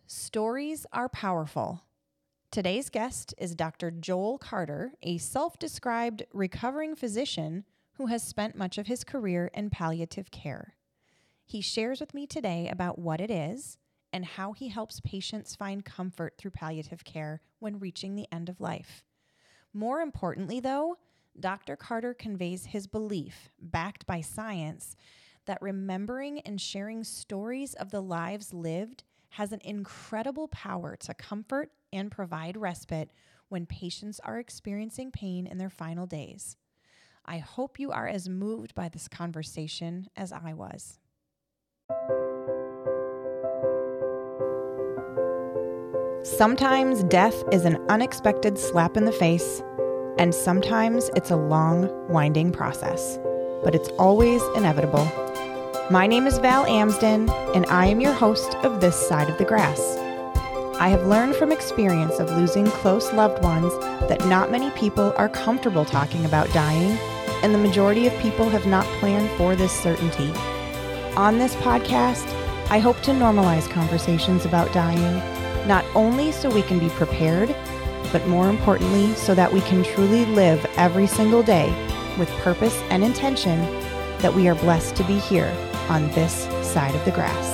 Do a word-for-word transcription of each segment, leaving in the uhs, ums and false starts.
Stories are powerful. Today's guest is Doctor Joel Carter, a self-described recovering physician who has spent much of his career in palliative care. He shares with me today about what it is and how he helps patients find comfort through palliative care when reaching the end of life. More importantly, though, Doctor Carter conveys his belief, backed by science, that remembering and sharing stories of the lives lived has an incredible power to comfort and provide respite when patients are experiencing pain in their final days. I hope you are as moved by this conversation as I was. Sometimes death is an unexpected slap in the face, and sometimes it's a long, winding process, but it's always inevitable. My name is Val Amsden, and I am your host of This Side of the Grass. I have learned from experience of losing close loved ones that not many people are comfortable talking about dying, and the majority of people have not planned for this certainty. On this podcast, I hope to normalize conversations about dying, not only so we can be prepared, but more importantly, so that we can truly live every single day with purpose and intention that we are blessed to be here on this side of the grass.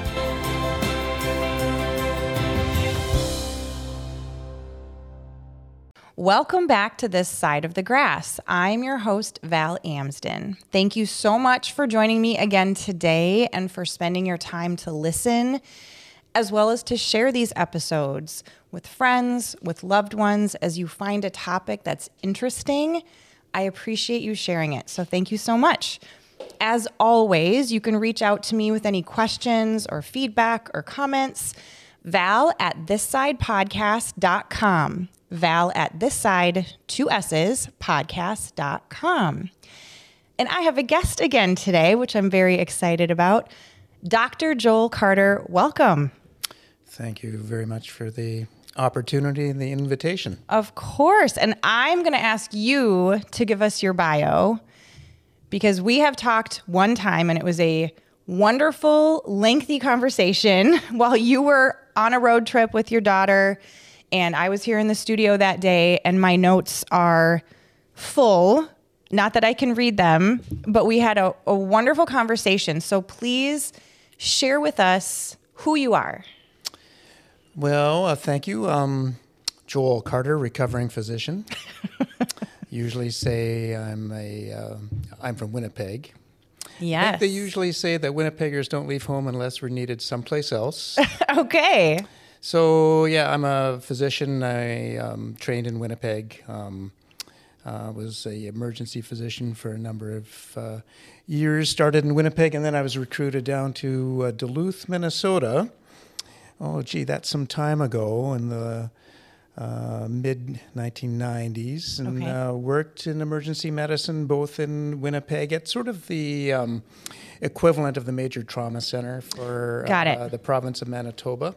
Welcome back to This Side of the Grass. I'm your host, Val Amsden. Thank you so much for joining me again today and for spending your time to listen, as well as to share these episodes with friends, with loved ones, as you find a topic that's interesting. I appreciate you sharing it, so thank you so much. As always, you can reach out to me with any questions or feedback or comments. Val at this side podcast dot com. Val at this side, two S's, podcast dot com. And I have a guest again today, which I'm very excited about. Doctor Joel Carter, welcome. Thank you very much for the opportunity and the invitation. Of course. And I'm going to ask you to give us your bio, because we have talked one time and it was a wonderful, lengthy conversation while you were on a road trip with your daughter. And I was here in the studio that day and my notes are full. Not that I can read them, but we had a, a wonderful conversation. So please share with us who you are. Well, uh, thank you. Um, Joel Carter, recovering physician. Usually say I'm a uh, I'm from Winnipeg. Yes. I think they usually say that Winnipeggers don't leave home unless we're needed someplace else. Okay. So yeah, I'm a physician. I um, trained in Winnipeg. Um, uh, was a emergency physician for a number of uh, years. Started in Winnipeg, and then I was recruited down to uh, Duluth, Minnesota. Oh, gee, that's some time ago in the uh, mid nineteen nineties, and okay. uh, worked in emergency medicine both in Winnipeg at sort of the um, equivalent of the major trauma center for Got uh, it. the province of Manitoba.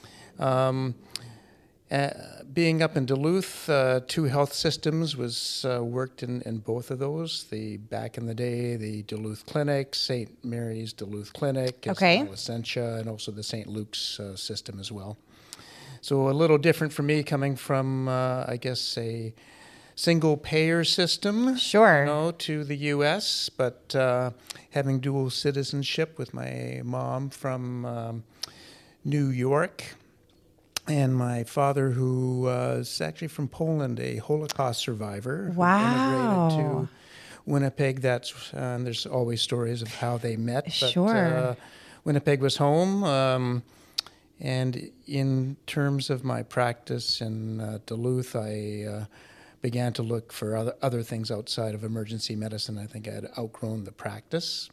Um, uh, being up in Duluth, uh, two health systems was uh, worked in, in both of those. The back in the day, the Duluth Clinic, Saint Mary's Duluth Clinic, okay. as well as Essentia, and also the Saint Luke's uh, system as well. So a little different for me, coming from, uh, I guess, a single payer system, sure, you know, to the U S, but uh, having dual citizenship with my mom from um, New York. And my father, who was actually from Poland, a Holocaust survivor, wow. who immigrated to Winnipeg. That's uh, and there's always stories of how they met. But, sure. Uh, Winnipeg was home. Um, and in terms of my practice in uh, Duluth, I uh, began to look for other, other things outside of emergency medicine. I think I had outgrown the practice.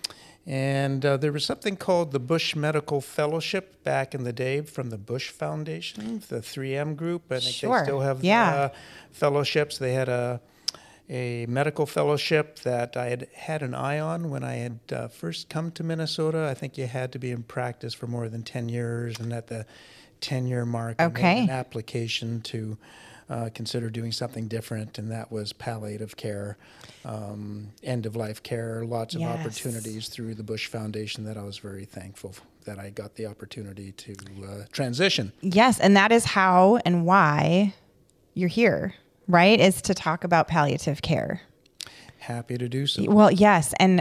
And uh, there was something called the Bush Medical Fellowship back in the day from the Bush Foundation, the three M group. I think sure. they still have yeah. uh, fellowships. They had a a medical fellowship that I had had an eye on when I had uh, first come to Minnesota. I think you had to be in practice for more than ten years, and at the ten-year mark, okay. I made an application to Uh, consider doing something different, and that was palliative care, um, end-of-life care, lots of yes. opportunities through the Bush Foundation that I was very thankful that I got the opportunity to uh, transition. Yes, and that is how and why you're here, right? Is to talk about palliative care. Happy to do so. Well, yes, and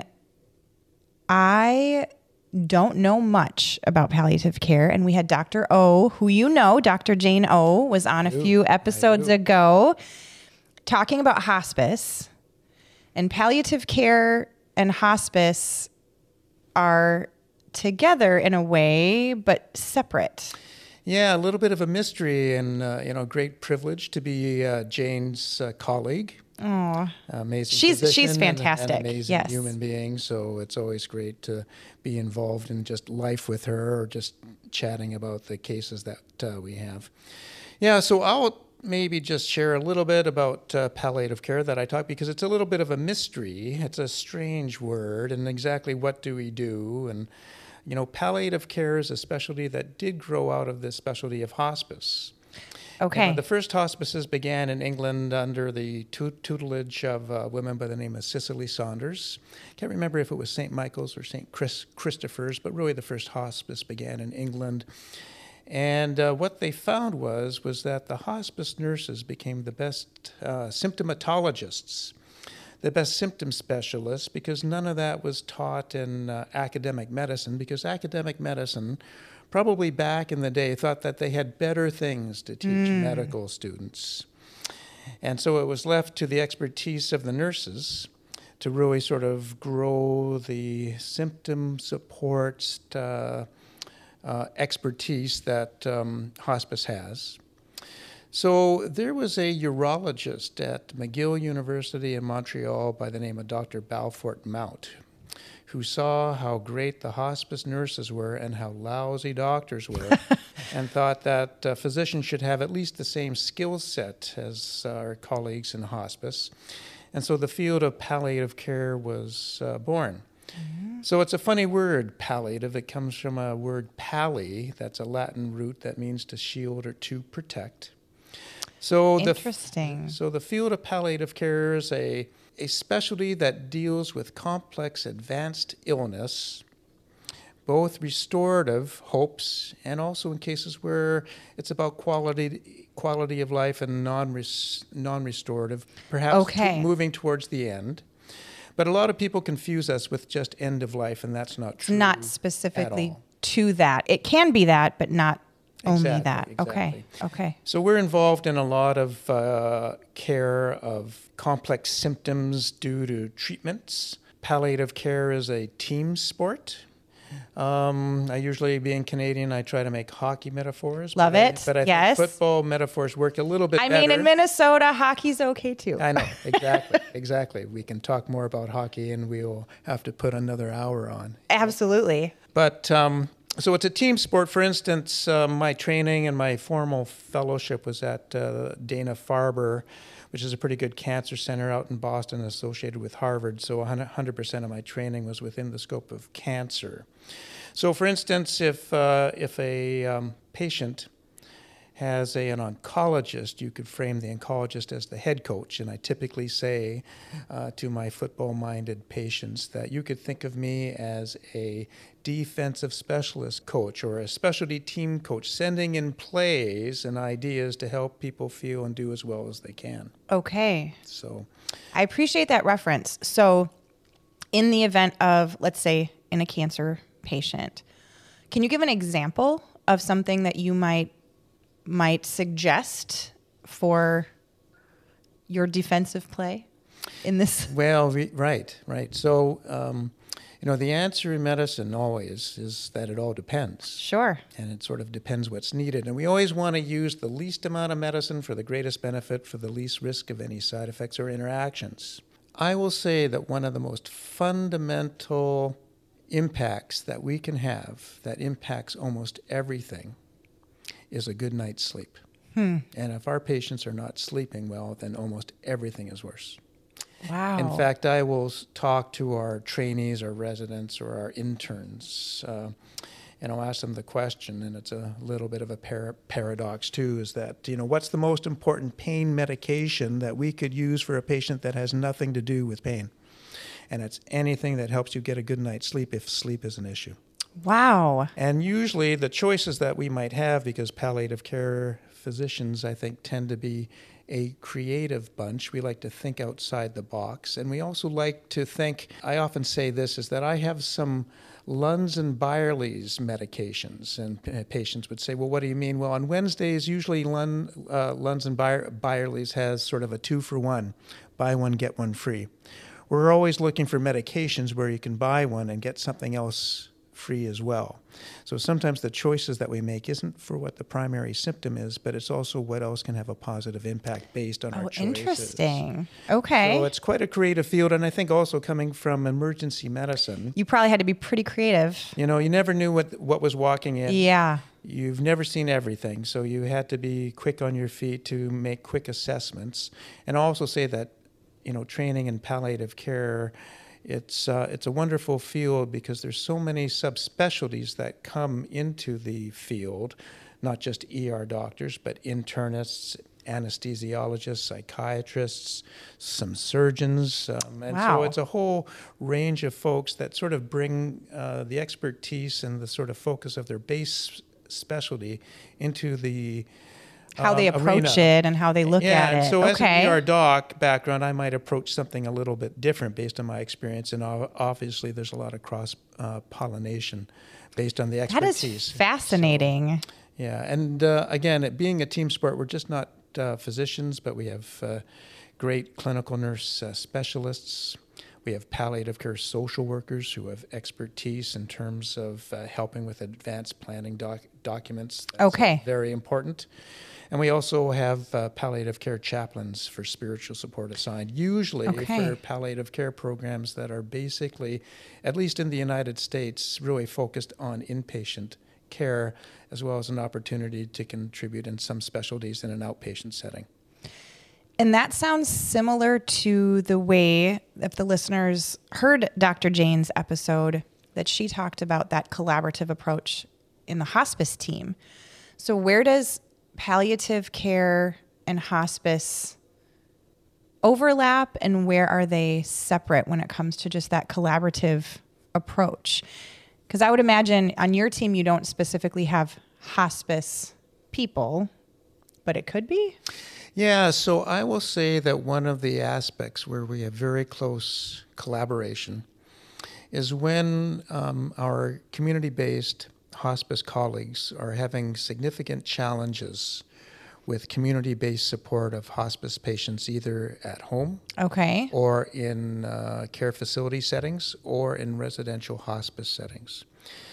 I don't know much about palliative care, and we had Doctor O, who you know, Doctor Jane O, was on a few episodes ago talking about hospice. And palliative care and hospice are together in a way, but separate. Yeah, a little bit of a mystery, and uh, you know, great privilege to be uh, Jane's uh, colleague. Oh, amazing. She's she's physician and- fantastic. and amazing Yes. human being. So it's always great to be involved in just life with her, or just chatting about the cases that uh, we have. Yeah, so I'll maybe just share a little bit about uh, palliative care that I talk, because it's a little bit of a mystery. It's a strange word, and exactly what do we do? And you know, palliative care is a specialty that did grow out of the specialty of hospice. Okay. You know, the first hospices began in England under the tu- tutelage of a woman by the name of Cicely Saunders. Can't remember if it was Saint Michael's or Saint Chris- Christopher's, but really the first hospice began in England. And uh, what they found was, was that the hospice nurses became the best uh, symptomatologists, the best symptom specialists, because none of that was taught in uh, academic medicine, because academic medicine, probably back in the day, thought that they had better things to teach mm. medical students. And so it was left to the expertise of the nurses to really sort of grow the symptom support uh, uh, expertise that um, hospice has. So there was a urologist at McGill University in Montreal by the name of Doctor Balfour Mount, who saw how great the hospice nurses were and how lousy doctors were, and thought that uh, physicians should have at least the same skill set as our colleagues in hospice. And so the field of palliative care was uh, born. Mm-hmm. So it's a funny word, palliative. It comes from a word palli, that's a Latin root that means to shield or to protect. So Interesting. The, so the field of palliative care is a, a specialty that deals with complex advanced illness, both restorative hopes and also in cases where it's about quality quality of life and non non-restorative, perhaps okay. to moving towards the end. But a lot of people confuse us with just end of life, and that's not true. Not specifically to that. It can be that, but not Exactly, only that. Exactly. Okay. Okay. So we're involved in a lot of uh, care of complex symptoms due to treatments. Palliative care is a team sport. Um, I usually, being Canadian, I try to make hockey metaphors. Love but it. I, but I yes. think football metaphors work a little bit I better. mean, in Minnesota, hockey's okay too. I know, exactly, exactly. We can talk more about hockey, and we'll have to put another hour on. Absolutely. But um, so it's a team sport. For instance, uh, my training and my formal fellowship was at uh, Dana-Farber, which is a pretty good cancer center out in Boston associated with Harvard. So one hundred percent of my training was within the scope of cancer. So for instance, if uh, if a um, patient has a, an oncologist, you could frame the oncologist as the head coach. And I typically say uh, to my football-minded patients that you could think of me as a defensive specialist coach or a specialty team coach, sending in plays and ideas to help people feel and do as well as they can. Okay. So I appreciate that reference. So in the event of, let's say, in a cancer patient, can you give an example of something that you might might suggest for your defensive play in this? Well, re- right, right. So, um, you know, the answer in medicine always is that it all depends. Sure. And it sort of depends what's needed. And we always want to use the least amount of medicine for the greatest benefit, for the least risk of any side effects or interactions. I will say that one of the most fundamental impacts that we can have, that impacts almost everything, is a good night's sleep. Hmm. And if our patients are not sleeping well, then almost everything is worse. Wow. In fact, I will talk to our trainees, our residents, or our interns, uh, and I'll ask them the question, and it's a little bit of a par- paradox too, is that, you know, what's the most important pain medication that we could use for a patient that has nothing to do with pain? And it's anything that helps you get a good night's sleep if sleep is an issue. Wow. And usually the choices that we might have, because palliative care physicians, I think, tend to be a creative bunch. We like to think outside the box. And we also like to think, I often say this, is that I have some Lunds and Byerly's medications. And uh, patients would say, well, what do you mean? Well, on Wednesdays, usually Lund, uh, Lunds and Bayer, Byerly's has sort of a two for one, buy one, get one free. We're always looking for medications where you can buy one and get something else free as well. So sometimes the choices that we make isn't for what the primary symptom is, but it's also what else can have a positive impact based on Oh, our choices. interesting. Okay. So it's quite a creative field, and I think also coming from emergency medicine, You probably had to be pretty creative. you know, you never knew what what was walking in. Yeah. You've never seen everything, so you had to be quick on your feet to make quick assessments. And I'll also say that, you know, training in palliative care, It's uh, it's a wonderful field because there's so many subspecialties that come into the field, not just E R doctors, but internists, anesthesiologists, psychiatrists, some surgeons. Um, and Wow. so it's a whole range of folks that sort of bring uh, the expertise and the sort of focus of their base specialty into the How they uh, approach arena. it and how they look Yeah, at and it. so as Okay. an E R doc background, I might approach something a little bit different based on my experience, and o- obviously there's a lot of cross uh, pollination based on the That expertise. is fascinating. So, yeah, and uh, again, it being a team sport, we're just not uh, physicians, but we have uh, great clinical nurse uh, specialists. We have palliative care social workers who have expertise in terms of uh, helping with advanced planning doc- documents. That's, uh, Okay. very important. And we also have uh, palliative care chaplains for spiritual support assigned, usually Okay. for palliative care programs that are basically, at least in the United States, really focused on inpatient care, as well as an opportunity to contribute in some specialties in an outpatient setting. And that sounds similar to the way, if the listeners heard Doctor Jane's episode, that she talked about that collaborative approach in the hospice team. So where does palliative care and hospice overlap, and where are they separate when it comes to just that collaborative approach? Because I would imagine on your team, you don't specifically have hospice people, but it could be. Yeah, so I will say that one of the aspects where we have very close collaboration is when um, our community-based hospice colleagues are having significant challenges with community-based support of hospice patients, either at home Okay. or in uh, care facility settings or in residential hospice settings.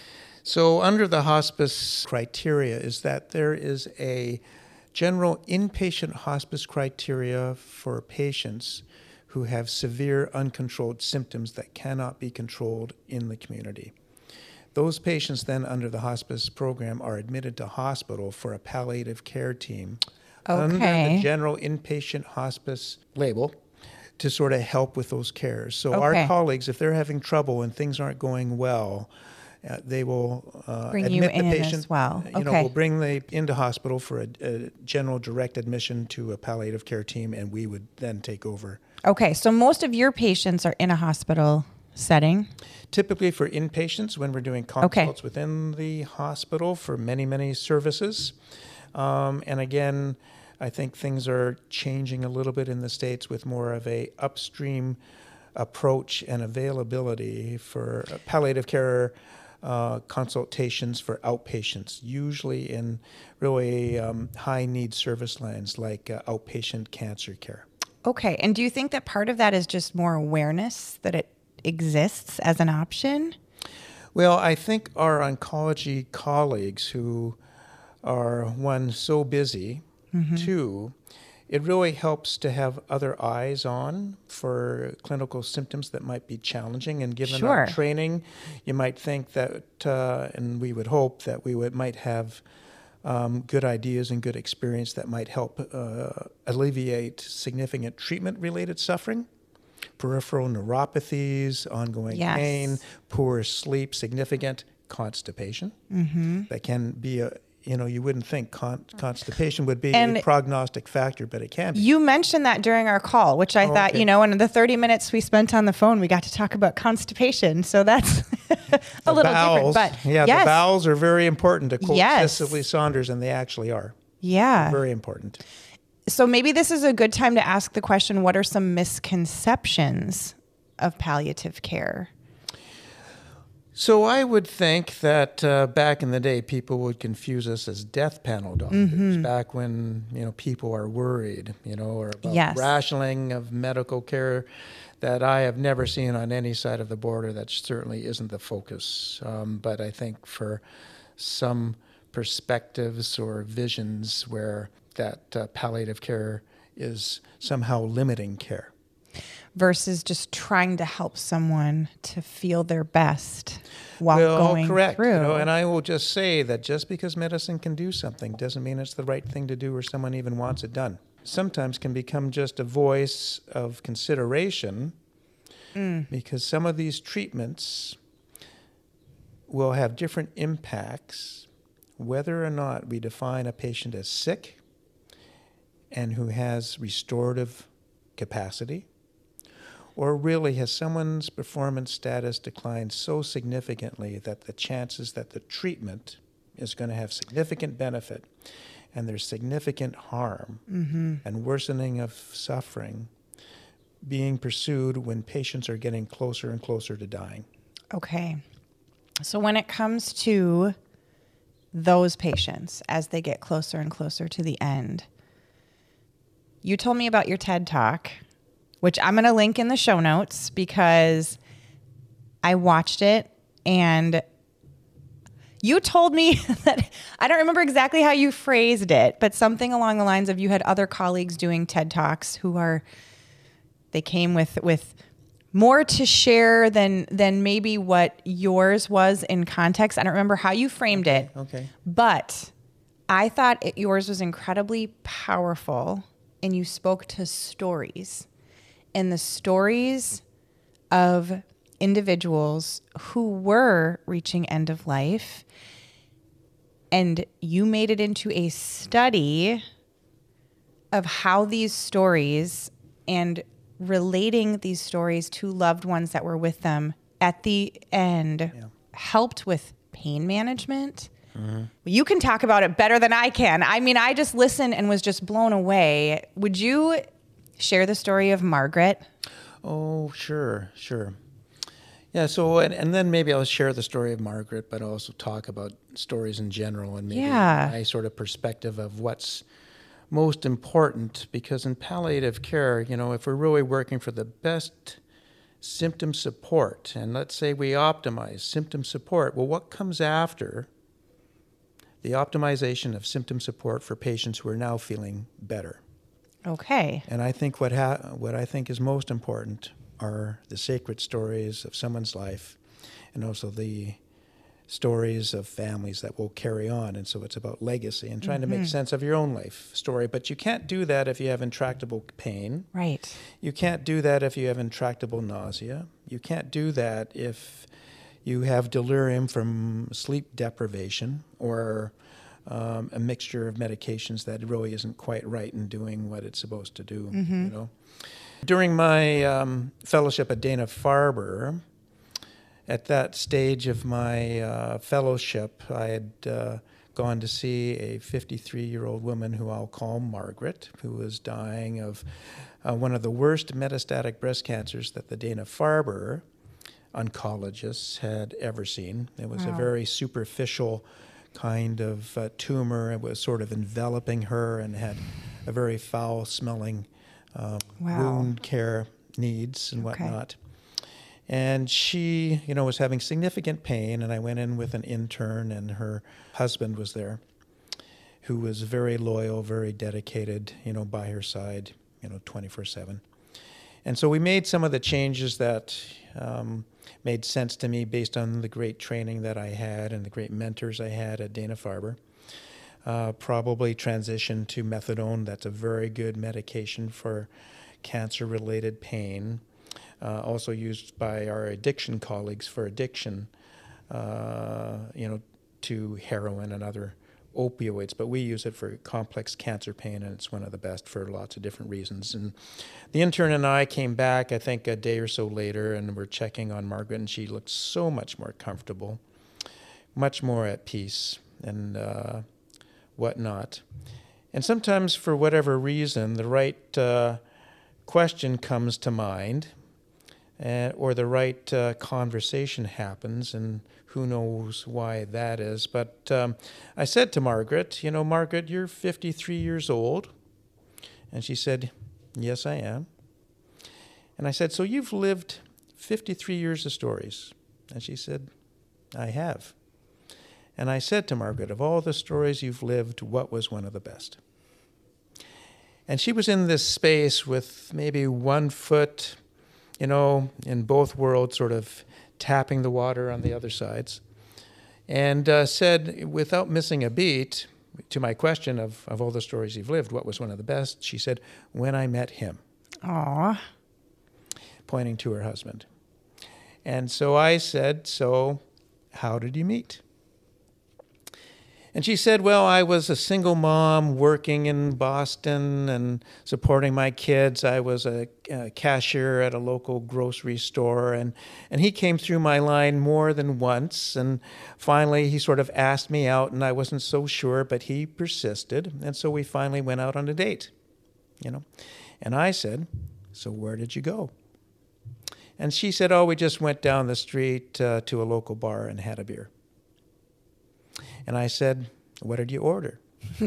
So under the hospice criteria is that there is a general inpatient hospice criteria for patients who have severe uncontrolled symptoms that cannot be controlled in the community. Those patients then under the hospice program are admitted to hospital for a palliative care team under Okay. the general inpatient hospice label to sort of help with those cares. So Okay. our colleagues, if they're having trouble and things aren't going well, uh, they will uh, Bring you admit the in as patient. well. You know, Okay. we'll bring the into hospital for a, a general direct admission to a palliative care team, and we would then take over. Okay, so most of your patients are in a hospital setting. Typically for inpatients, when we're doing Okay. consults within the hospital for many, many services. Um, and again, I think things are changing a little bit in the States with more of a upstream approach and availability for uh, palliative care uh, consultations for outpatients, usually in really um, high need service lines like uh, outpatient cancer care. Okay, and do you think that part of that is just more awareness that it exists as an option? Well, I think our oncology colleagues who are, one, so busy, Mm-hmm. two, it really helps to have other eyes on for clinical symptoms that might be challenging. And given our Sure. training, you might think that, uh, and we would hope that we would might have um, good ideas and good experience that might help uh, alleviate significant treatment-related suffering. Peripheral neuropathies, ongoing Yes. pain, poor sleep, significant constipation. Mm-hmm. That can be a you know, you wouldn't think con- constipation would be And a prognostic factor, but it can be. You mentioned that during our call, which I Oh, thought, okay. you know, in the thirty minutes we spent on the phone, we got to talk about constipation. So that's a The little bowels, different. But yeah, yes, the bowels are very important, to quote Yes. Cicely Saunders, and they actually are. yeah. Very important. So maybe this is a good time to ask the question, what are some misconceptions of palliative care? So I would think that uh, back in the day, people would confuse us as death panel doctors. Mm-hmm. Back when, you know, people are worried, you know, or about Yes. rationing of medical care, that I have never seen on any side of the border. That certainly isn't the focus. Um, but I think for some perspectives or visions where that uh, palliative care is somehow limiting care. Versus just trying to help someone to feel their best while well, going correct. through. You know, and I will just say that just because medicine can do something doesn't mean it's the right thing to do or someone even wants it done. Sometimes can become just a voice of consideration mm. because some of these treatments will have different impacts whether or not we define a patient as sick and who has restorative capacity, or really has someone's performance status declined so significantly that the chances that the treatment is going to have significant benefit and there's significant harm mm-hmm. and worsening of suffering being pursued when patients are getting closer and closer to dying. Okay. So when it comes to those patients as they get closer and closer to the end, you told me about your TED Talk, which I'm going to link in the show notes because I watched it and you told me that, I don't remember exactly how you phrased it, but something along the lines of you had other colleagues doing TED Talks who are, they came with, with more to share than, than maybe what yours was in context. I don't remember how you framed Okay, it, okay. but I thought it, yours was incredibly powerful and you spoke to stories. And the stories of individuals who were reaching end of life, and you made it into a study of how these stories and relating these stories to loved ones that were with them at the end yeah. helped with pain management. Mm-hmm. You can talk about it better than I can. I mean, I just listened and was just blown away. Would you share the story of Margaret? Oh, sure, sure. Yeah, so, and, and then maybe I'll share the story of Margaret, but also talk about stories in general and maybe yeah. my sort of perspective of what's most important, because in palliative care, you know, if we're really working for the best symptom support, and let's say we optimize symptom support, well, what comes after the optimization of symptom support for patients who are now feeling better? Okay. And I think what ha- what I think is most important are the sacred stories of someone's life, and also the stories of families that will carry on. And so it's about legacy and trying mm-hmm. to make sense of your own life story. But you can't do that if you have intractable pain. Right. You can't do that if you have intractable nausea. You can't do that if you have delirium from sleep deprivation or Um, a mixture of medications that really isn't quite right in doing what it's supposed to do. Mm-hmm. You know, during my um, fellowship at Dana-Farber, at that stage of my uh, fellowship, I had uh, gone to see a fifty-three-year-old woman who I'll call Margaret, who was dying of uh, one of the worst metastatic breast cancers that the Dana-Farber oncologists had ever seen. It was wow. a very superficial kind of uh, tumor. It was sort of enveloping her and had a very foul-smelling um, wow. wound care needs and whatnot. Okay. And she, you know, was having significant pain, and I went in with an intern, and her husband was there, who was very loyal, very dedicated, you know, by her side, you know, twenty-four seven. And so we made some of the changes that um, made sense to me based on the great training that I had and the great mentors I had at Dana-Farber. Uh, probably transition to methadone. That's a very good medication for cancer-related pain. Uh, also used by our addiction colleagues for addiction, uh, you know, to heroin and other opioids, but we use it for complex cancer pain, and it's one of the best for lots of different reasons. And the intern and I came back, I think, a day or so later, and we're checking on Margaret, and she looked so much more comfortable, much more at peace, and uh, whatnot. And sometimes, for whatever reason, the right uh, question comes to mind, uh, or the right uh, conversation happens, and who knows why that is. But um, I said to Margaret, you know, Margaret, you're fifty-three years old. And she said, yes, I am. And I said, so you've lived fifty-three years of stories? And she said, I have. And I said to Margaret, of all the stories you've lived, what was one of the best? And she was in this space with maybe one foot, you know, in both worlds, sort of tapping the water on the other sides, and uh, said, without missing a beat, to my question of, of all the stories you've lived, what was one of the best? She said, when I met him. Aww. Pointing to her husband. And so I said, so how did you meet? And she said, well, I was a single mom working in Boston and supporting my kids. I was a, a cashier at a local grocery store, and, and he came through my line more than once. And finally, he sort of asked me out, and I wasn't so sure, but he persisted. And so we finally went out on a date, you know. And I said, so where did you go? And she said, oh, we just went down the street uh, to a local bar and had a beer. And I said, what did you order?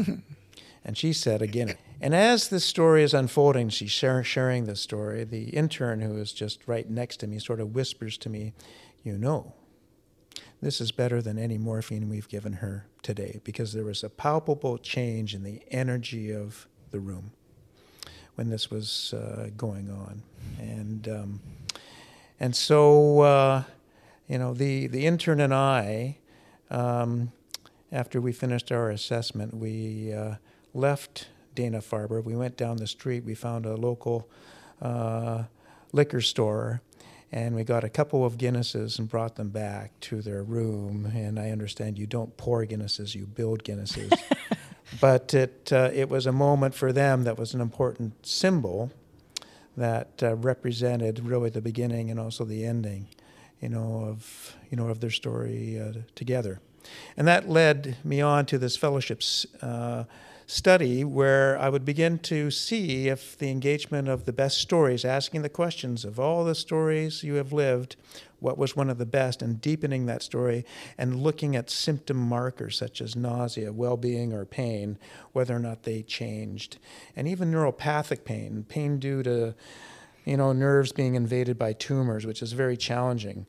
And she said, again. And as the story is unfolding, she's share, sharing the story, the intern who is just right next to me sort of whispers to me, you know, this is better than any morphine we've given her today, because there was a palpable change in the energy of the room when this was uh, going on. And um, and so, uh, you know, the, the intern and I, um, after we finished our assessment, we uh, left Dana-Farber. We went down the street. We found a local uh, liquor store, and we got a couple of Guinnesses and brought them back to their room. And I understand you don't pour Guinnesses, you build Guinnesses. But it uh, it was a moment for them that was an important symbol that uh, represented really the beginning and also the ending, you know, of you know of their story uh, together. And that led me on to this fellowship uh, study where I would begin to see if the engagement of the best stories, asking the questions of all the stories you have lived, what was one of the best, and deepening that story and looking at symptom markers such as nausea, well-being, or pain, whether or not they changed. And even neuropathic pain, pain due to, you know, nerves being invaded by tumors, which is very challenging.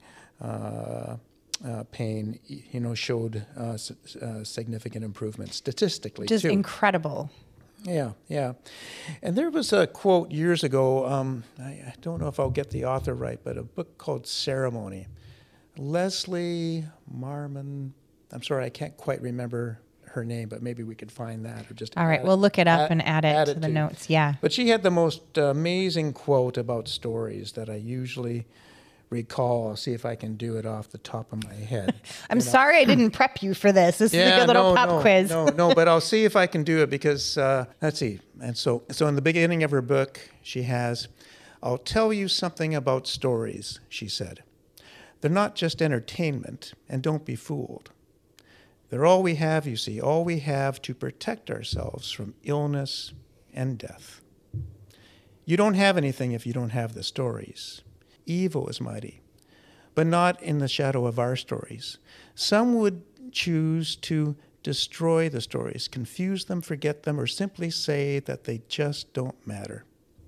Uh, Uh, pain, you know, showed uh, s- uh, significant improvement statistically, Just too. incredible. Yeah, yeah. And there was a quote years ago, um, I, I don't know if I'll get the author right, but a book called Ceremony. Leslie Marmon, I'm sorry, I can't quite remember her name, but maybe we could find that or just All right, add we'll look it up add- and add it add to it the to- notes. Yeah. But she had the most amazing quote about stories that I usually recall. I'll see if I can do it off the top of my head. I'm You know? sorry I didn't prep you for this. This is a good little no, pop no, quiz. no, no, but I'll see if I can do it because, uh, let's see. And so, so in the beginning of her book, she has, I'll tell you something about stories, she said. They're not just entertainment, and don't be fooled. They're all we have, you see, all we have to protect ourselves from illness and death. You don't have anything if you don't have the stories. Evil is mighty, but not in the shadow of our stories. Some would choose to destroy the stories, confuse them, forget them, or simply say that they just don't matter.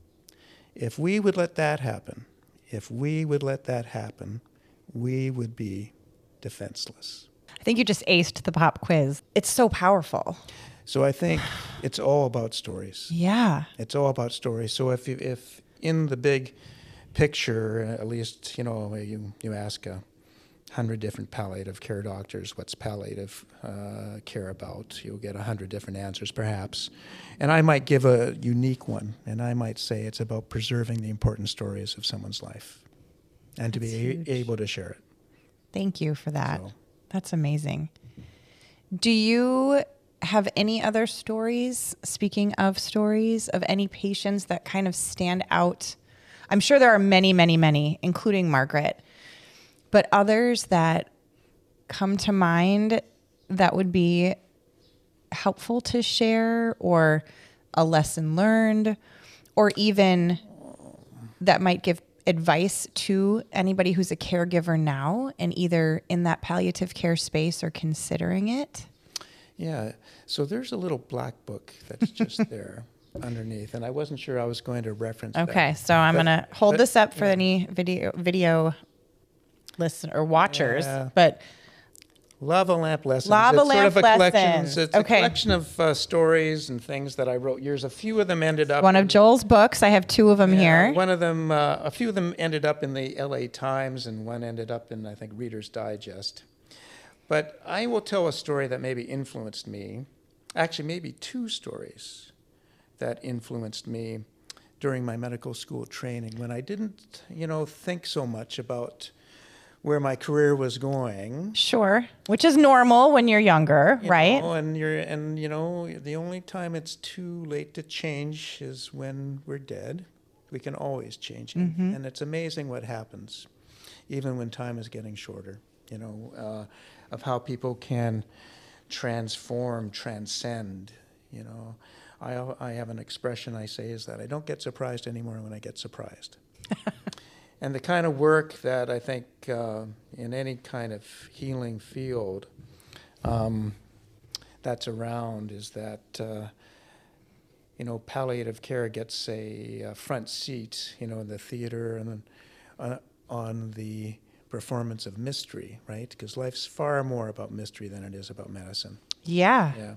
If we would let that happen, if we would let that happen, we would be defenseless. I think you just aced the pop quiz. It's so powerful. So I think it's all about stories. Yeah. It's all about stories. So if you, if in the big picture, at least, you know, you, you ask a hundred different palliative care doctors, what's palliative uh, care about? You'll get a hundred different answers, perhaps. And I might give a unique one, and I might say it's about preserving the important stories of someone's life and to That's be huge. a- able to share it. Thank you for that. So. That's amazing. Do you have any other stories, speaking of stories, of any patients that kind of stand out? I'm sure there are many, many, many, including Margaret, but others that come to mind that would be helpful to share, or a lesson learned, or even that might give advice to anybody who's a caregiver now and either in that palliative care space or considering it? Yeah, so there's a little black book that's just there underneath, and I wasn't sure I was going to reference that. Okay, so I'm But- going to hold but, this up for yeah. any video video listen or watchers, Yeah. but Lava Lamp Lessons. Lava it's Lamp sort of a collection. Lessons. It's Okay. a collection of uh, stories and things that I wrote years. A few of them ended up one of in- Joel's books. I have two of them Yeah, here. One of them, uh, a few of them ended up in the L A Times, and one ended up in, I think, Reader's Digest. But I will tell a story that maybe influenced me. Actually, maybe two stories that influenced me during my medical school training when I didn't, you know, think so much about where my career was going. Sure, which is normal when you're younger, you right? know, and you're, and you know, the only time it's too late to change is when we're dead. We can always change it, Mhm. and it's amazing what happens, even when time is getting shorter. You know, uh, of how people can transform, transcend. You know, I I have an expression I say is that I don't get surprised anymore when I get surprised. And the kind of work that I think uh, in any kind of healing field um, that's around is that, uh, you know, palliative care gets a, a front seat, you know, in the theater and on, on the performance of mystery, right? Because life's far more about mystery than it is about medicine. Yeah. Yeah.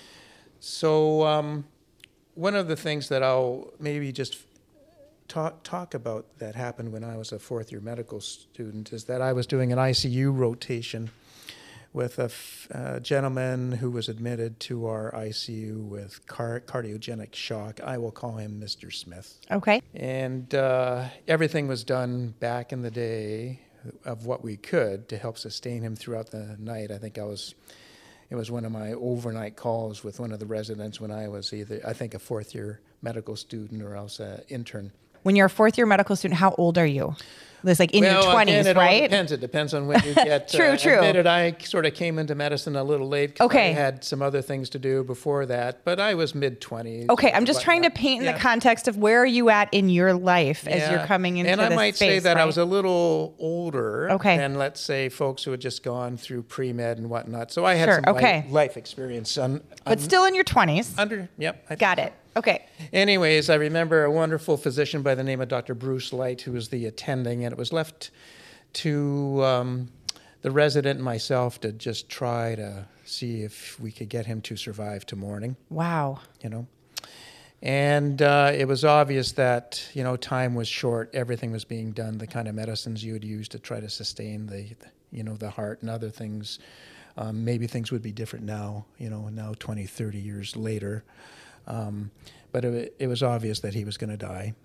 So um, one of the things that I'll maybe just talk talk about that happened when I was a fourth year medical student is that I was doing an I C U rotation with a f- uh, gentleman who was admitted to our I C U with car- cardiogenic shock. I will call him Mister Smith. Okay. And uh, everything was done back in the day of what we could to help sustain him throughout the night. I think I was, it was one of my overnight calls with one of the residents when I was either, I think, a fourth year medical student or else an intern. When you're a fourth year medical student, how old are you? It's like in well, your twenties, again, it all right? depends. It depends on when you get True, uh, true. admitted. I sort of came into medicine a little late because Okay. I had some other things to do before that, but I was mid-twenties. Okay, I'm just trying to paint in Yeah. the context of where are you at in your life as you're Yeah. coming into And I this might space, say that I right? was a little older Okay. than, let's say, folks who had just gone through pre-med and whatnot. So I had Sure, some okay. life, life experience. On, But still in your twenties. under, yep. I Got it. Okay. Anyways, I remember a wonderful physician by the name of Doctor Bruce Light, who was the attending, and it was left to um, the resident and myself to just try to see if we could get him to survive to morning, Wow. you know. And uh, it was obvious that, you know, time was short. Everything was being done, the kind of medicines you would use to try to sustain the, the you know, the heart and other things. Um, maybe things would be different now, you know, now twenty, thirty years later. Um, but it, it was obvious that he was going to die.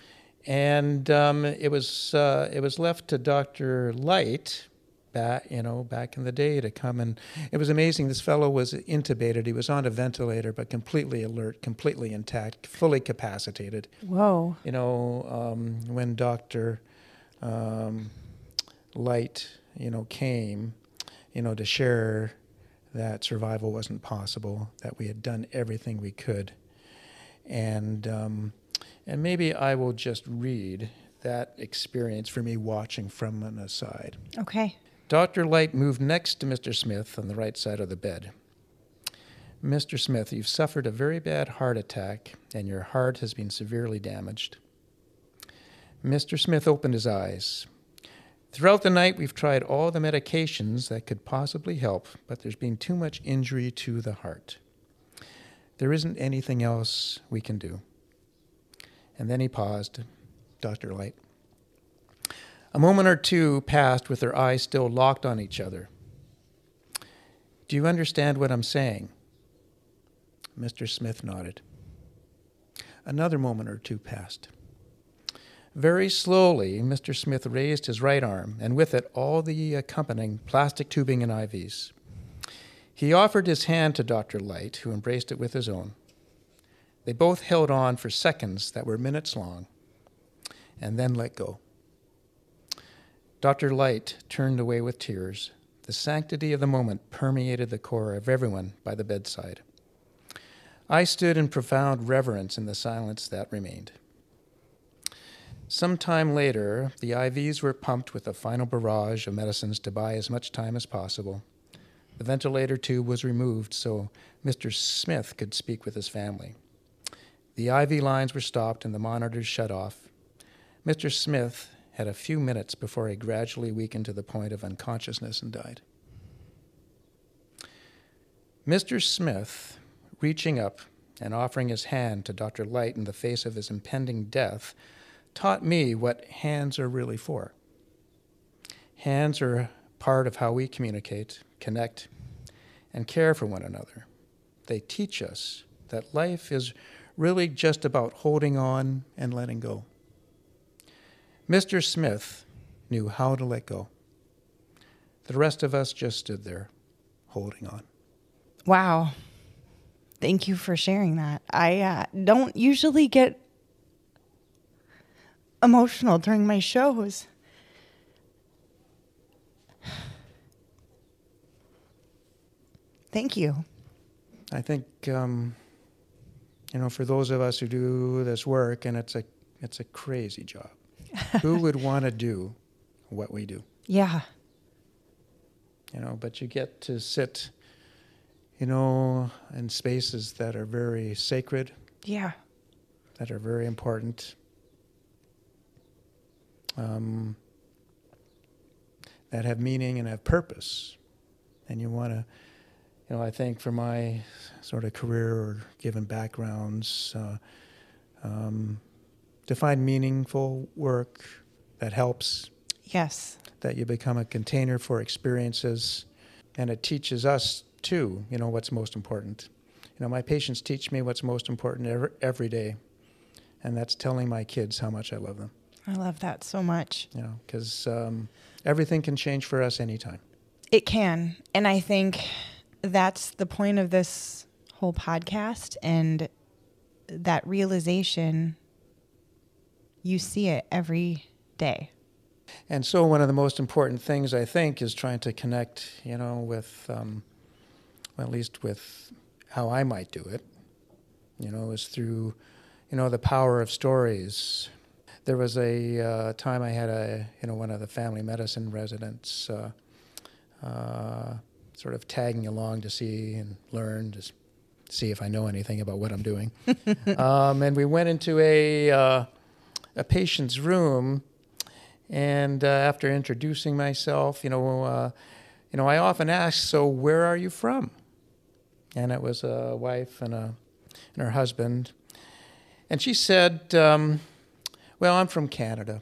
And um, it was uh, it was left to Doctor Light, back you know back in the day, to come, and it was amazing. This fellow was intubated. He was on a ventilator, but completely alert, completely intact, fully capacitated. Whoa. You know, um, when Doctor Um, Light, you know, came, you know, to share that survival wasn't possible, that we had done everything we could, and. Um, And maybe I will just read that experience for me watching from an aside. Okay. Doctor Light moved next to Mister Smith on the right side of the bed. Mister Smith, you've suffered a very bad heart attack, and your heart has been severely damaged. Mister Smith opened his eyes. Throughout the night, we've tried all the medications that could possibly help, but there's been too much injury to the heart. There isn't anything else we can do. And then he paused, Doctor Light. A moment or two passed with their eyes still locked on each other. Do you understand what I'm saying? Mister Smith nodded. Another moment or two passed. Very slowly, Mister Smith raised his right arm, and with it all the accompanying plastic tubing and I Vs. He offered his hand to Doctor Light, who embraced it with his own. They both held on for seconds that were minutes long, and then let go. Doctor Light turned away with tears. The sanctity of the moment permeated the core of everyone by the bedside. I stood in profound reverence in the silence that remained. Some time later, the I Vs were pumped with a final barrage of medicines to buy as much time as possible. The ventilator tube was removed so Mister Smith could speak with his family. The I V lines were stopped and the monitors shut off. Mister Smith had a few minutes before he gradually weakened to the point of unconsciousness and died. Mister Smith, reaching up and offering his hand to Doctor Light in the face of his impending death, taught me what hands are really for. Hands are part of how we communicate, connect, and care for one another. They teach us that life is really just about holding on and letting go. Mister Smith knew how to let go. The rest of us just stood there, holding on. Wow. Thank you for sharing that. I uh, don't usually get emotional during my shows. Thank you. I think, um, you know, for those of us who do this work, and it's a it's a crazy job, who would want to do what we do? Yeah. You know, but you get to sit, you know, in spaces that are very sacred. Yeah. That are very important. Um, that have meaning and have purpose. And you want to, you know, I think for my sort of career or given backgrounds, uh, um, to find meaningful work that helps. Yes. That you become a container for experiences, and it teaches us too, you know, what's most important. You know, my patients teach me what's most important every, every day, and that's telling my kids how much I love them. I love that so much. You know, because um, everything can change for us anytime. It can, and I think that's the point of this whole podcast, and that realization, you see it every day. And so one of the most important things, I think, is trying to connect, you know, with, um, well, at least with how I might do it, you know, is through, you know, the power of stories. There was a uh, time I had a, you know, one of the family medicine residents uh, uh, sort of tagging along to see and learn, to see if I know anything about what I'm doing. um, and we went into a, uh, a patient's room. And uh, after introducing myself, you know, uh, you know, I often ask, "So where are you from?" And it was a wife and a and her husband, and she said, um, "Well, I'm from Canada."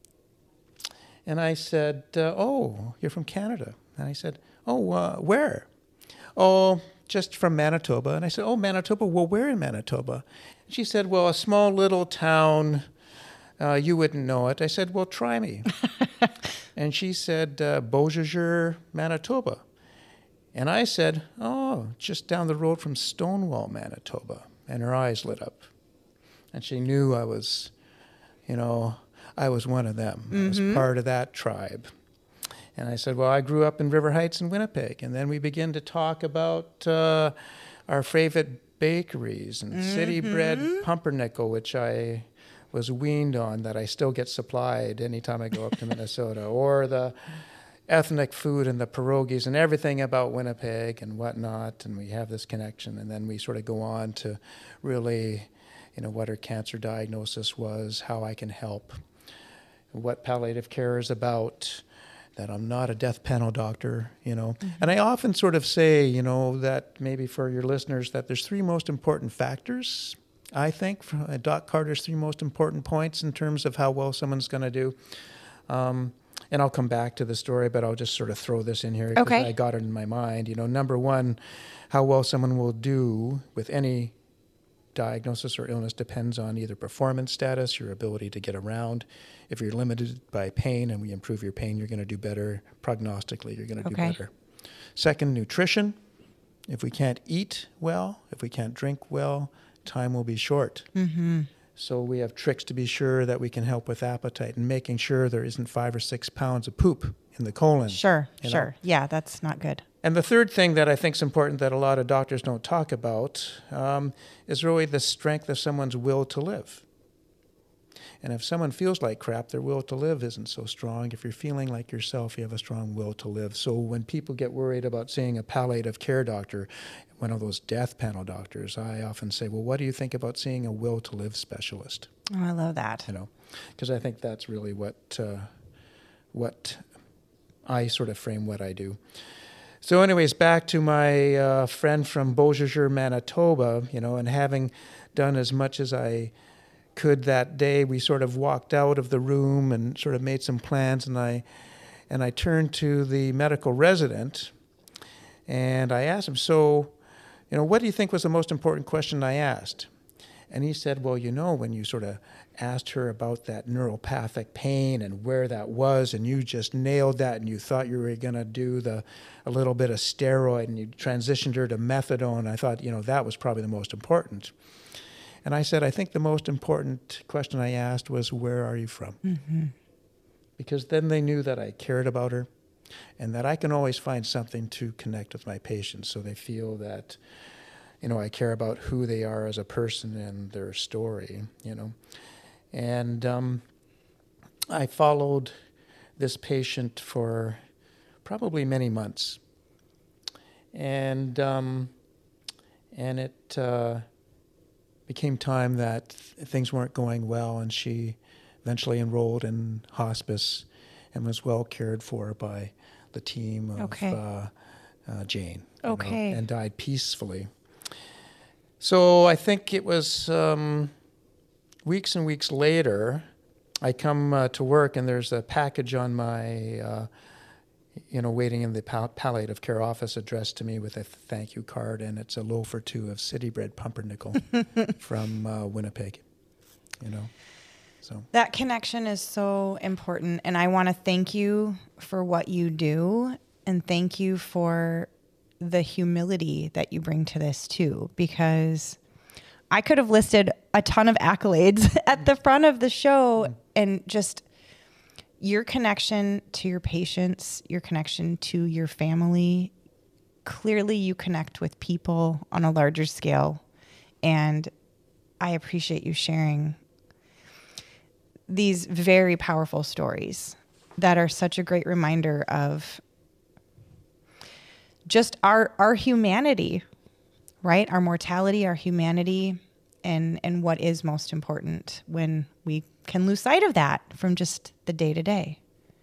And I said, uh, "Oh, you're from Canada?" And I said, "Oh, uh, where?" "Oh, just from Manitoba." And I said, "Oh, Manitoba? Well, where in Manitoba?" And she said, "Well, a small little town. Uh, you wouldn't know it." I said, "Well, try me." And she said, uh, Beausejour, Manitoba. And I said, "Oh, just down the road from Stonewall, Manitoba." And her eyes lit up. And she knew I was, you know, I was one of them. Mm-hmm. I was part of that tribe. And I said, "Well, I grew up in River Heights and Winnipeg." And then we began to talk about uh, our favorite bakeries and mm-hmm. city bread pumpernickel, which I was weaned on, that I still get supplied anytime I go up to Minnesota, or the ethnic food and the pierogies and everything about Winnipeg and whatnot. And we have this connection. And then we sort of go on to really, you know, what her cancer diagnosis was, how I can help, what palliative care is about, that I'm not a death panel doctor, you know. Mm-hmm. And I often sort of say, you know, that maybe for your listeners, that there's three most important factors, I think, for Doc Carter's three most important points in terms of how well someone's going to do. Um, and I'll come back to the story, but I'll just sort of throw this in here because okay. I got it in my mind. You know, number one, how well someone will do with any diagnosis or illness depends on either performance status, your ability to get around. If you're limited by pain and we improve your pain, you're going to do better. Prognostically, you're going to okay. do better. Second, nutrition. If we can't eat well, if we can't drink well, time will be short. Mm-hmm. So we have tricks to be sure that we can help with appetite and making sure there isn't five or six pounds of poop in the colon. Sure, you sure. know. Yeah, that's not good. And the third thing that I think is important that a lot of doctors don't talk about um, is really the strength of someone's will to live. And if someone feels like crap, their will to live isn't so strong. If you're feeling like yourself, you have a strong will to live. So when people get worried about seeing a palliative care doctor, one of those death panel doctors, I often say, well, what do you think about seeing a will to live specialist? Oh, I love that. You know, because I think that's really what uh, what I sort of frame what I do. So anyways, back to my uh, friend from Beausejour, Manitoba, you know, and having done as much as I could that day, we sort of walked out of the room and sort of made some plans, and I and I turned to the medical resident and I asked him, so, you know, what do you think was the most important question I asked? And he said, well, you know, when you sort of asked her about that neuropathic pain and where that was, and you just nailed that, and you thought you were going to do the a little bit of steroid, and you transitioned her to methadone, I thought, you know, that was probably the most important. And I said, I think the most important question I asked was, where are you from? Mm-hmm. Because then they knew that I cared about her and that I can always find something to connect with my patients, so they feel that, you know, I care about who they are as a person and their story, you know. And um, I followed this patient for probably many months. And, um, and it... Uh, became time that th- things weren't going well, and she eventually enrolled in hospice and was well cared for by the team of Okay. uh, uh, Jane. you know, Okay. and died peacefully. So I think it was um, weeks and weeks later, I come uh, to work, and there's a package on my uh, you know, waiting in the pal- palliative care office addressed to me with a thank you card, and it's a loaf or two of city bread pumpernickel from uh, Winnipeg, you know. So That connection is so important, and I want to thank you for what you do, and thank you for the humility that you bring to this too, because I could have listed a ton of accolades at the front of the show, mm. and just your connection to your patients, your connection to your family. Clearly you connect with people on a larger scale, and I appreciate you sharing these very powerful stories that are such a great reminder of just our our humanity, right? Our mortality, our humanity, and and what is most important when we can lose sight of that from just the day to day.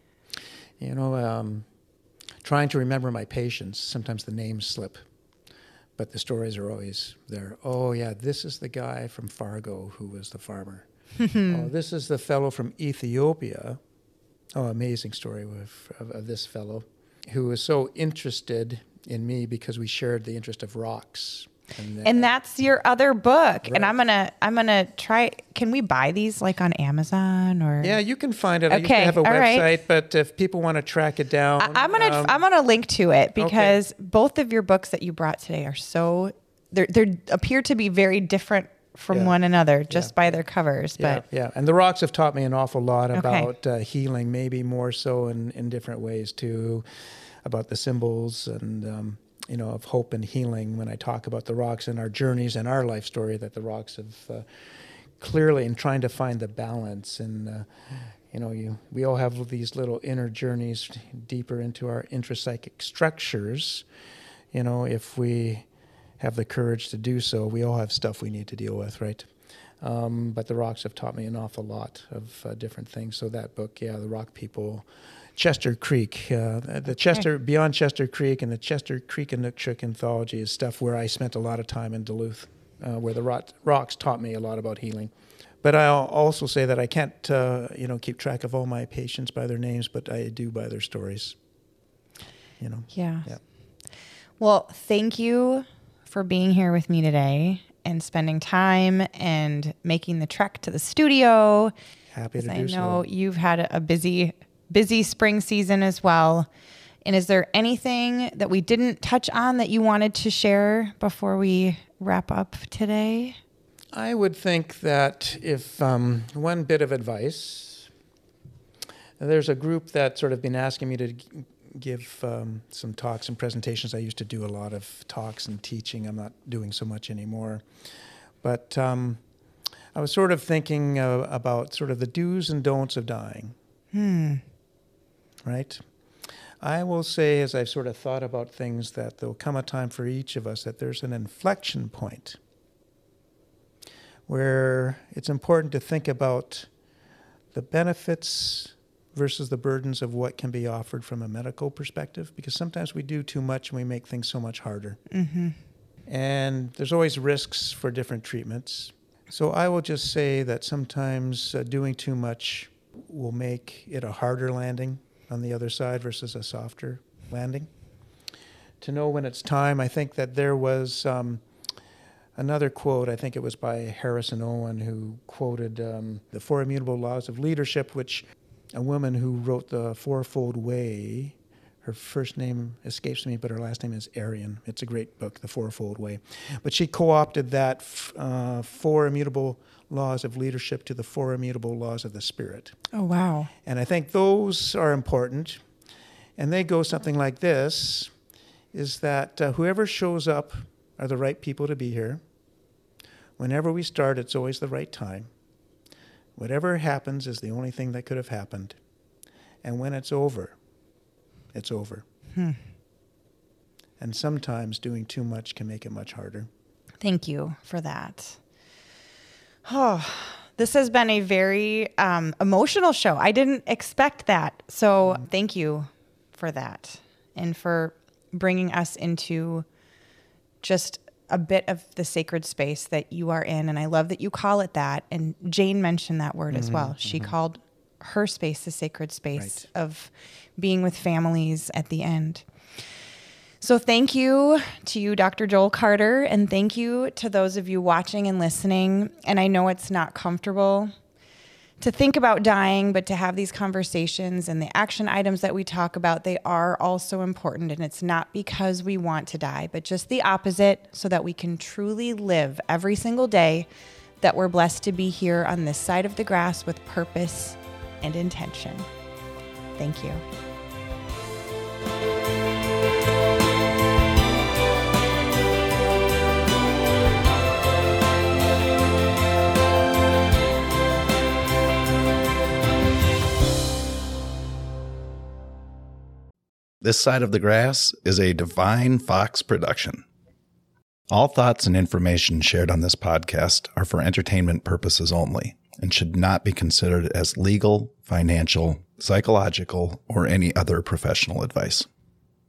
You know, um, trying to remember my patients, sometimes the names slip, but the stories are always there. Oh, yeah, this is the guy from Fargo who was the farmer. Oh, this is the fellow from Ethiopia. Oh, amazing story of, of, of this fellow who was so interested in me because we shared the interest of rocks. And, and that's your other book. Right. And I'm gonna I'm gonna try. Can we buy these like on Amazon or? Yeah, you can find it. Okay, I used to have a all website, right. but if people want to track it down, I, I'm gonna um, I'm gonna link to it because okay. both of your books that you brought today are so they they appear to be very different from Yeah. one another just Yeah. by their covers. Yeah, But yeah, and the rocks have taught me an awful lot Okay. about uh, healing, maybe more so in, in different ways too, about the symbols and um, you know, of hope and healing. When I talk about the rocks and our journeys and our life story, that the rocks have uh, clearly in trying to find the balance. And uh, you know, you we all have these little inner journeys deeper into our intrapsychic structures. You know, if we have the courage to do so, we all have stuff we need to deal with, right? Um, but the rocks have taught me an awful lot of uh, different things. So that book, yeah, The Rock People, Chester Creek, uh, the the Chester, Beyond Chester Creek and the Chester Creek and Inukshuk anthology is stuff where I spent a lot of time in Duluth, uh, where the rot, rocks taught me a lot about healing. But I'll also say that I can't, uh, you know, keep track of all my patients by their names, but I do by their stories, you know. yeah. Yeah. Well, thank you for being here with me today and spending time and making the trek to the studio. Happy to I do know so. you've had a busy, busy spring season as well. And is there anything that we didn't touch on that you wanted to share before we wrap up today? I would think that if um, one bit of advice, there's a group that's sort of been asking me to g- give um, some talks and presentations. I used to do a lot of talks and teaching. I'm not doing so much anymore. But um, I was sort of thinking uh, about sort of the do's and don'ts of dying. Hmm. Right? I will say, as I've sort of thought about things, that there'll come a time for each of us that there's an inflection point where it's important to think about the benefits versus the burdens of what can be offered from a medical perspective, because sometimes we do too much and we make things so much harder. Mm-hmm. And there's always risks for different treatments. So I will just say that sometimes uh, doing too much will make it a harder landing on the other side versus a softer landing. To know when it's time, I think that there was um, another quote, I think it was by Harrison Owen, who quoted um, the Four Immutable Laws of Leadership, which a woman who wrote The Fourfold Way, her first name escapes me, but her last name is Arian. It's a great book, The Fourfold Way. But she co-opted that uh, Four Immutable Laws of Leadership to the Four Immutable Laws of the Spirit. Oh, wow. And I think those are important. And they go something like this, is that uh, whoever shows up are the right people to be here. Whenever we start, it's always the right time. Whatever happens is the only thing that could have happened. And when it's over, it's over. Hmm. And sometimes doing too much can make it much harder. Thank you for that. Oh, this has been a very um, emotional show. I didn't expect that. So mm-hmm. Thank you for that and for bringing us into just a bit of the sacred space that you are in. And I love that you call it that. And Jane mentioned that word mm-hmm. as well. She mm-hmm. called her space the sacred space right. of being with families at the end. So thank you to you, Doctor Joel Carter, and thank you to those of you watching and listening. And I know it's not comfortable to think about dying, but to have these conversations and the action items that we talk about, they are also important. And it's not because we want to die, but just the opposite, so that we can truly live every single day that we're blessed to be here on this side of the grass with purpose and intention. Thank you. This Side of the Grass is a Divine Fox production. All thoughts and information shared on this podcast are for entertainment purposes only and should not be considered as legal, financial, psychological, or any other professional advice.